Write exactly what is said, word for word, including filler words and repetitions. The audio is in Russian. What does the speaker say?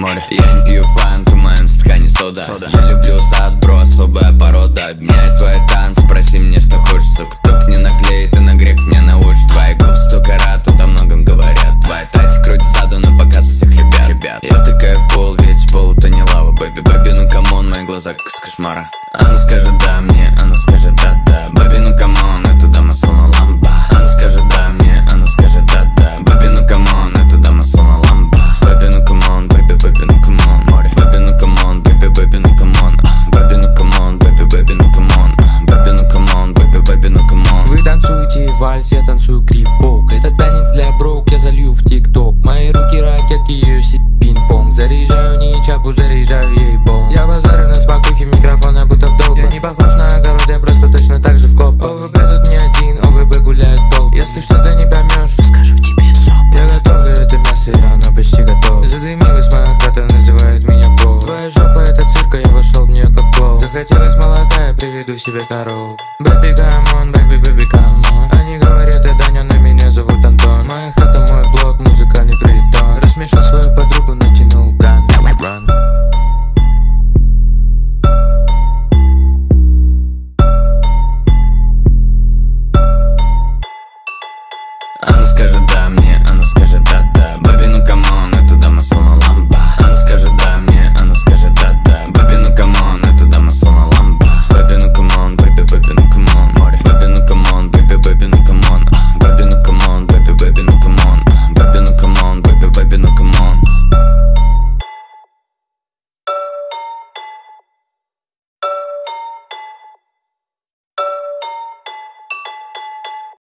море. Я не пью фанту, в моем стакане сода. сода Я люблю сад, бро, особая порода. Обменяй твои танцы, проси мне, что хочешь. Сука, только не наклей, ты на грех меня научишь. Твои губы сто карат, тут о многом